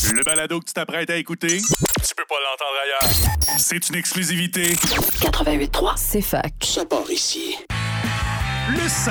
Le balado que tu t'apprêtes à écouter, tu peux pas l'entendre ailleurs. C'est une exclusivité. 88.3, c'est fac. Ça part ici. Le 16.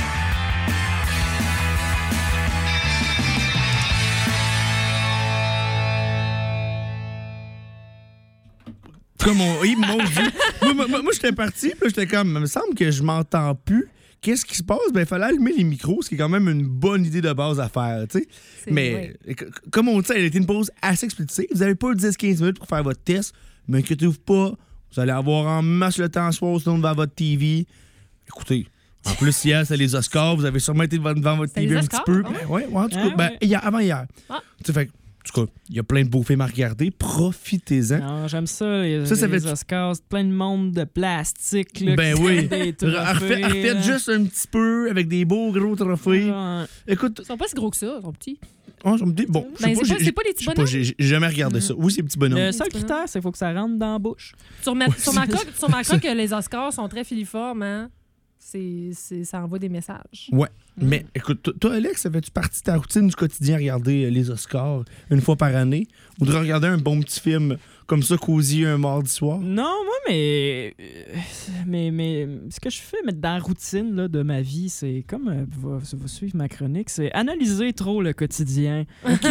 Comme mon Dieu. Moi, j'étais parti, puis là, j'étais comme, il me semble que je m'entends plus. Qu'est-ce qui se passe? Ben, il fallait allumer les micros, ce qui est quand même une bonne idée de base à faire, tu sais. Mais, comme on dit, elle a été une pause assez expéditive. Vous n'avez pas 10-15 minutes pour faire votre test, mais inquiétez-vous pas, vous allez avoir en masse le temps soir, sinon devant votre TV. Écoutez, en plus, hier, c'est les Oscars, vous avez sûrement été devant votre TV un petit peu. Ouais, en tout cas, avant hier. Tu sais, fait en tout cas, il y a plein de beaux films à regarder. Profitez-en. Non, j'aime ça, les Oscars. Plein de monde de plastique. Là, ben oui. Refaites juste un petit peu avec des beaux gros trophées. Écoute, ils sont pas si gros que ça, ils sont petits. Oh, bon, c'est pas des petits bonhommes. J'ai jamais regardé ça. Oui, c'est des petits bonhommes. Le seul critère, c'est qu'il faut que ça rentre dans la bouche. Sur ma coque que les Oscars sont très filiformes, hein? Ça envoie des messages. Ouais. Mais écoute, toi, Alex, ça fait-tu partie de ta routine du quotidien regarder les Oscars une fois par année? Ou de regarder un bon petit film comme ça, cosy, un mardi soir? Non, moi, mais ce que je fais dans la routine là, de ma vie, c'est comme va suivre ma chronique, c'est analyser trop le quotidien.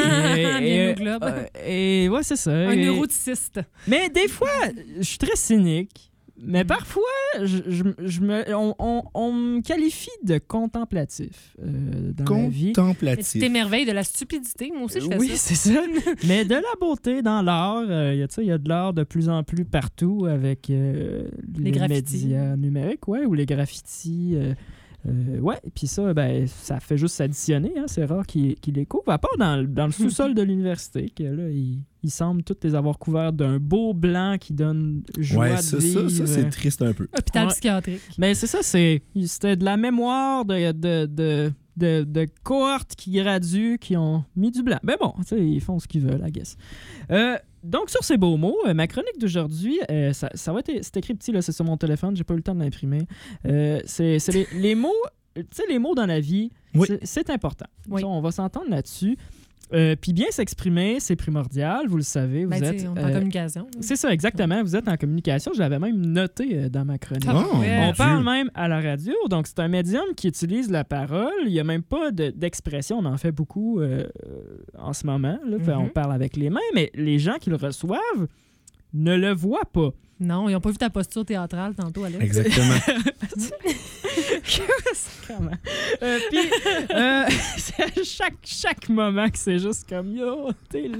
Et ouais, c'est ça. Un neuroticiste. Mais des fois, je suis très cynique. Mais parfois, on me qualifie de contemplatif dans la vie. Tu t'émerveilles de la stupidité. Moi aussi, je fais ça. Oui, c'est ça. Mais de la beauté dans l'art. Il y a de l'art de plus en plus partout avec les médias numériques, ou les graffitis. Et puis ça, ça fait juste s'additionner. Hein, c'est rare qu'il les couvre. À part dans le sous-sol de l'université, que là, ils semblent tous les avoir couverts d'un beau blanc qui donne joie de vivre. Ça, c'est triste un peu. Hôpital psychiatrique. Mais c'est ça, c'était de la mémoire de cohortes qui graduent, qui ont mis du blanc. Ben bon, ils font ce qu'ils veulent, I guess. Donc, sur ces beaux mots, ma chronique d'aujourd'hui, ça va être... C'est écrit petit, là, c'est sur mon téléphone, j'ai pas eu le temps de l'imprimer. C'est les mots... Tu sais, les mots dans la vie, c'est important. Oui. Ça, on va s'entendre là-dessus. Puis bien s'exprimer, c'est primordial, vous le savez. Vous êtes on est en communication. C'est ça, exactement. Vous êtes en communication. Je l'avais même noté dans ma chronique. On parle même à la radio. Donc, c'est un médium qui utilise la parole. Il n'y a même pas d'expression. On en fait beaucoup en ce moment. Là. On parle avec les mains, mais les gens qui le reçoivent ne le voient pas. Non, ils n'ont pas vu ta posture théâtrale tantôt, Alex. Exactement. Puis, c'est chaque moment que c'est juste comme « Yo, t'es laid! »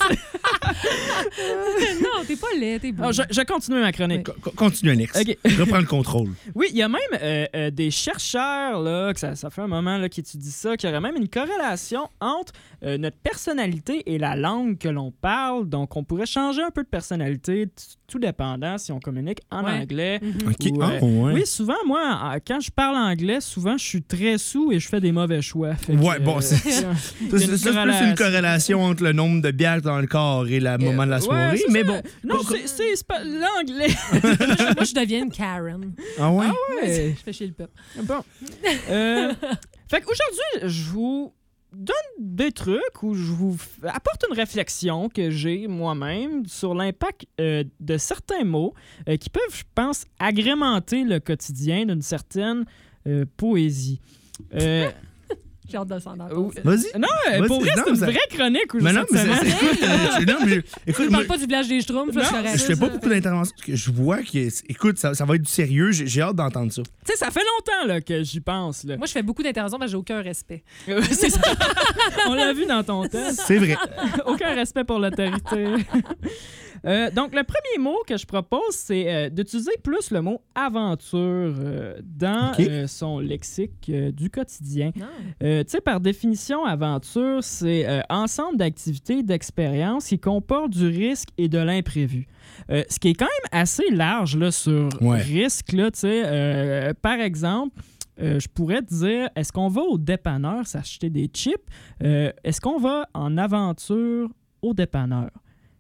Non, t'es pas laid, t'es beau. Alors, je continue ma chronique. Continue, Alex. Okay. Reprends le contrôle. Oui, il y a même des chercheurs, là, que ça fait un moment là, qui étudient ça, qu'il y aurait même une corrélation entre notre personnalité et la langue que l'on parle. Donc, on pourrait changer un peu de personnalité, tout dépendant si on communique en anglais. Oui, souvent, moi, quand je parle anglais, souvent, je suis très saoul et je fais des mauvais choix. C'est plus une corrélation entre le nombre de bières dans le corps et le moment de la soirée, mais bon. Non, c'est pas l'anglais. Moi, je deviens une Karen. Ah ouais? Je fais chez le peuple. Bon. Fait qu'aujourd'hui, je vous donne des trucs où je vous apporte une réflexion que j'ai moi-même sur l'impact de certains mots qui peuvent, je pense, agrémenter le quotidien d'une certaine poésie. J'ai hâte de s'en entendre. Vas-y. Non, pour vrai, c'est une vraie chronique. Écoute, je parle pas du village des Schtroumpfs. Je fais pas beaucoup d'interventions parce que je vois que, écoute, ça va être du sérieux. J'ai hâte d'entendre ça. Tu sais, ça fait longtemps là, que j'y pense. Là. Moi, je fais beaucoup d'interventions parce que j'ai aucun respect. C'est ça. On l'a vu dans ton test. C'est vrai. Aucun respect pour l'autorité. Donc, le premier mot que je propose, c'est d'utiliser plus le mot aventure dans son lexique du quotidien. Tu sais, par définition, aventure, c'est ensemble d'activités, d'expériences qui comportent du risque et de l'imprévu. Ce qui est quand même assez large là, sur risque. Là, par exemple, je pourrais te dire, est-ce qu'on va au dépanneur s'acheter des chips? Est-ce qu'on va en aventure au dépanneur?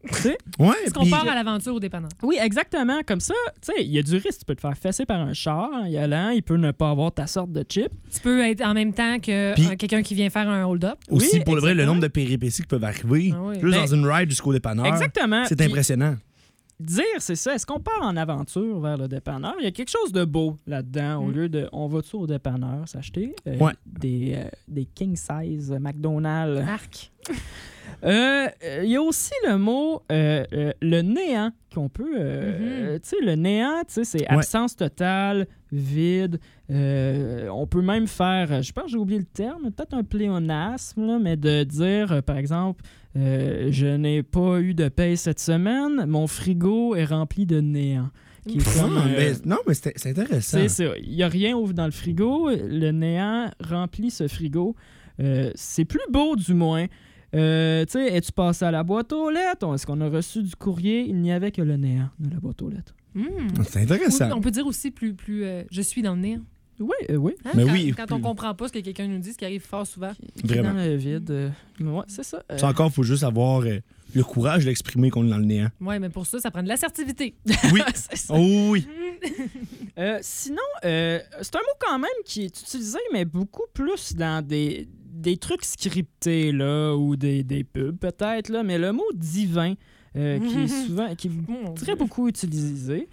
Ouais, Est-ce qu'on part à l'aventure au dépanneur? Oui, exactement. Comme ça, tu sais, il y a du risque. Tu peux te faire fesser par un char en y allant. Il peut ne pas avoir ta sorte de chip. Tu peux être en même temps que quelqu'un qui vient faire un hold-up. Aussi, Oui, pour le vrai, le exactement. nombre de péripéties qui peuvent arriver, Ah oui. juste Ben, dans une ride jusqu'au dépanneur, Exactement. c'est Puis, impressionnant. dire, c'est ça. Est-ce qu'on part en aventure vers le dépanneur? Il y a quelque chose de beau là-dedans. Au lieu de on va-tu au dépanneur s'acheter Ouais. des king size McDonald's? Arc. Il y a aussi le mot le néant qu'on peut. Tu sais, le néant, tu sais, c'est absence totale, vide. On peut même faire, je pense que j'ai oublié le terme, peut-être un pléonasme, là, mais de dire, par exemple, je n'ai pas eu de paye cette semaine, mon frigo est rempli de néant. Qui est comme, Non, mais c'est intéressant. c'est ça. Il n'y a rien dans le frigo. Le néant remplit ce frigo. C'est plus beau, du moins. Tu sais, es-tu passé à la boîte aux lettres? Est-ce qu'on a reçu du courrier? Il n'y avait que le néant de la boîte aux lettres. C'est intéressant. On peut dire aussi plus je suis dans le néant. Oui. Hein? Mais quand, oui, quand plus- on comprend pas ce que quelqu'un nous dit, ce qui arrive fort souvent. Vraiment. Dans le vide. Ouais, c'est ça. Ça encore, il faut juste avoir le courage d'exprimer qu'on est dans le néant. Oui, mais pour ça prend de l'assertivité. Oui. c'est ça. Oh oui. Sinon, c'est un mot quand même qui est utilisé, mais beaucoup plus dans des trucs scriptés là, ou des pubs peut-être, là, mais le mot divin, qui est très beaucoup utilisé,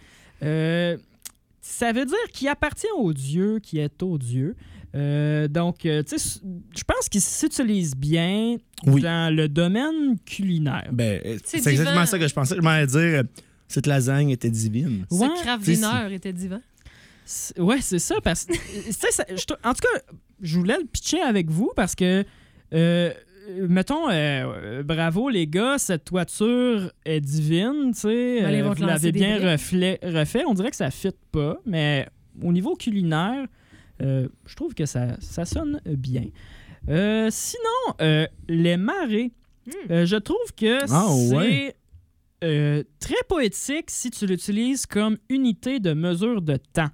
ça veut dire qui appartient au Dieu, qui est au Dieu. Donc, tu sais, je pense qu'il s'utilise bien dans le domaine culinaire. Ben, C'est c'est exactement divin. ça que je pensais. Je m'en allais dire, cette lasagne était divine. Ce craft dinner était divin. Ouais, c'est ça. Parce que, en tout cas, je voulais le pitcher avec vous parce que, mettons, bravo les gars, cette toiture est divine. Tu sais, Allez, ils vont te vous l'avez lancer des bien briques. refait. On dirait que ça ne fit pas, mais au niveau culinaire, je trouve que ça sonne bien. Sinon, les marées, je trouve que c'est très poétique si tu l'utilises comme unité de mesure de temps.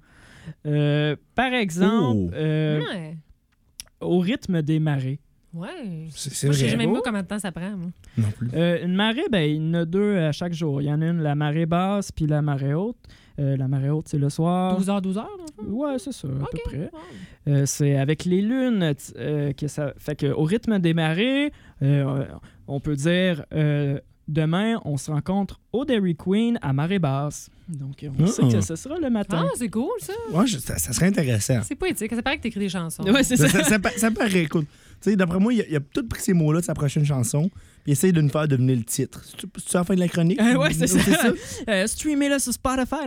Par exemple, Ouais. au rythme des marées. Ouais. C'est Moi, je sais vrai. même pas combien de temps ça prend. Moi. Non plus. Une marée, ben, il y en a deux à chaque jour. Il y en a une, la marée basse, puis la marée haute. La marée haute, c'est le soir. 12 heures, dans le fond? Ouais, c'est ça, à OK. peu près. Wow. C'est avec les lunes que ça fait que au rythme des marées, on peut dire demain, on se rencontre au Dairy Queen à marée basse. Donc, on sait que ce sera le matin. Ah, c'est cool, ça. Ouais, ça serait intéressant. C'est poétique. Ça paraît que t'écris des chansons. Ouais, c'est ça. Ça paraît, écoute. Tu sais, d'après moi, il a tout pris ces mots-là de sa prochaine chanson, puis essaye de nous faire devenir le titre. C'est à la fin de la chronique? Ouais, c'est ça. Streamez-le sur Spotify.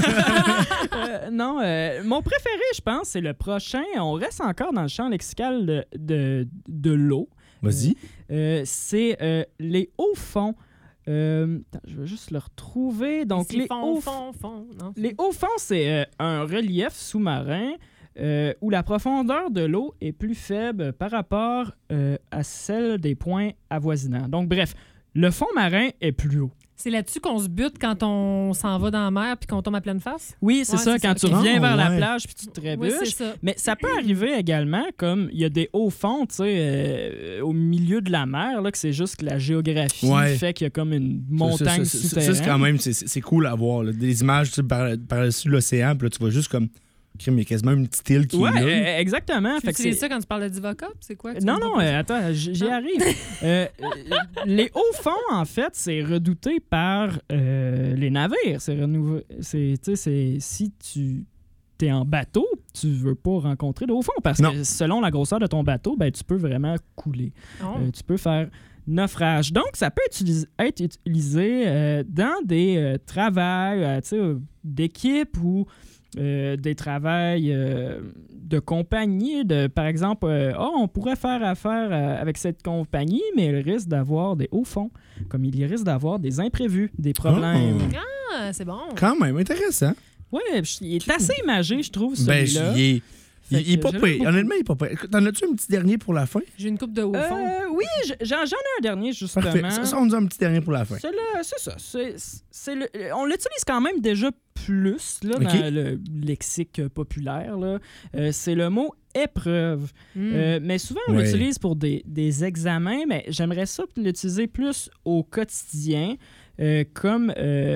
Non, mon préféré, je pense, c'est le prochain. On reste encore dans le champ lexical de l'eau. Vas-y. C'est les hauts fonds. Attends, je vais juste le retrouver. Donc, C'est les hauts fond. Non, Les hauts fonds, c'est un relief sous-marin où la profondeur de l'eau est plus faible par rapport à celle des points avoisinants. Donc, bref, le fond marin est plus haut. C'est là-dessus qu'on se bute quand on s'en va dans la mer puis qu'on tombe à pleine face? Oui, c'est Ouais, ça, c'est quand ça, tu ok. reviens vers la ouais. plage puis tu te Oui, trébuches. c'est ça. Mais ça peut arriver également, comme il y a des hauts fonds, tu sais, au milieu de la mer, là, que c'est juste que la géographie Ouais. fait qu'il y a comme une montagne Ça, souterraine. c'est quand même, c'est cool à voir. Là. Des images tu sais, par-dessus l'océan, puis là, tu vois juste comme, il y a quasiment une petite île qui Ouais, est là. exactement. Tu Fait que utilises c'est- ça quand tu parles de Divocop? C'est quoi? Tu Non, me non, proposes? attends, j'y arrive. Les hauts fonds, en fait, c'est redouté par les navires. Si tu es en bateau, tu veux pas rencontrer de hauts fonds parce Non. que selon la grosseur de ton bateau, ben, tu peux vraiment couler. Oh. Tu peux faire naufrage. Donc, ça peut être utilisé dans des travails tu sais, d'équipe ou des travails de compagnie. Par exemple, on pourrait faire affaire avec cette compagnie, mais il risque d'avoir des hauts fonds, comme il risque d'avoir des imprévus, des problèmes. Ah, c'est bon. Quand même, intéressant. Ouais, il est assez imagé, je trouve, Ben, celui-là. il est pas je pire. l'aime beaucoup. Honnêtement, il est pas pire. T'en as-tu un petit dernier pour la fin? J'ai une coupe de haut fond. Oui, j'en ai un dernier, justement. Parfait. Ça, on nous a un petit dernier pour la fin. Celui-là, c'est ça. On l'utilise quand même déjà plus là, OK. dans le lexique populaire. Là. C'est le mot épreuve. Mais souvent, on l'utilise pour des examens, mais j'aimerais ça l'utiliser plus au quotidien, comme...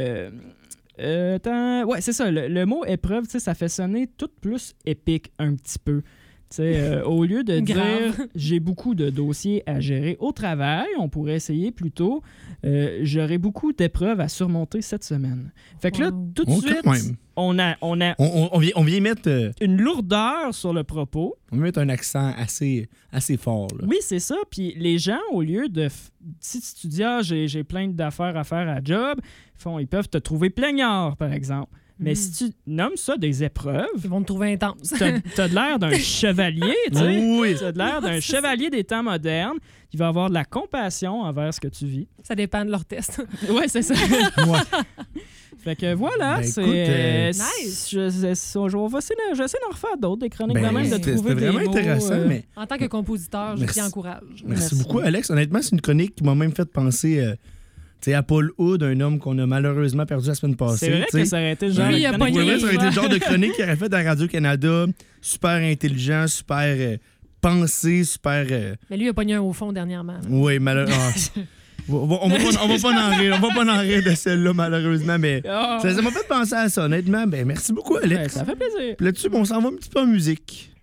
ouais, c'est ça. Le mot épreuve, ça fait sonner tout plus épique un petit peu. Au lieu de dire j'ai beaucoup de dossiers à gérer au travail, on pourrait essayer plutôt j'aurai beaucoup d'épreuves à surmonter cette semaine. Fait que là, tout de suite, on vient mettre une lourdeur sur le propos. On vient mettre un accent assez fort. Là. Oui, c'est ça. Puis les gens, au lieu de... Si tu dis « j'ai plein d'affaires à faire à job », ils peuvent te trouver plaignard, par exemple. Mais si tu nommes ça des épreuves... Ils vont te trouver intense. T'as de l'air d'un chevalier, tu sais. Oui. T'as de l'air d'un chevalier des temps modernes. Il va avoir de la compassion envers ce que tu vis. Ça dépend de leur test. Oui, c'est ça. Fait que voilà, c'est... nice! J'essaie d'en refaire d'autres, des chroniques de même, de trouver c'était vraiment des mots, intéressant, mais... En tant que compositeur, je t'y encourage. Merci beaucoup, Alex. Honnêtement, c'est une chronique qui m'a même fait penser... à Paul Hood, un homme qu'on a malheureusement perdu la semaine passée. C'est vrai que ça aurait été le genre Lui, il a de pogné. Ça aurait été le genre de chronique qu'il aurait fait à Radio-Canada. Super intelligent, super pensé, super... Mais lui, il a pogné un au fond dernièrement. Oui, malheureusement. On va pas en rire de celle-là, malheureusement, mais ça m'a fait penser à ça, honnêtement. Ben, merci beaucoup, Alex. Ça fait plaisir. Puis là-dessus, on s'en va un petit peu en musique.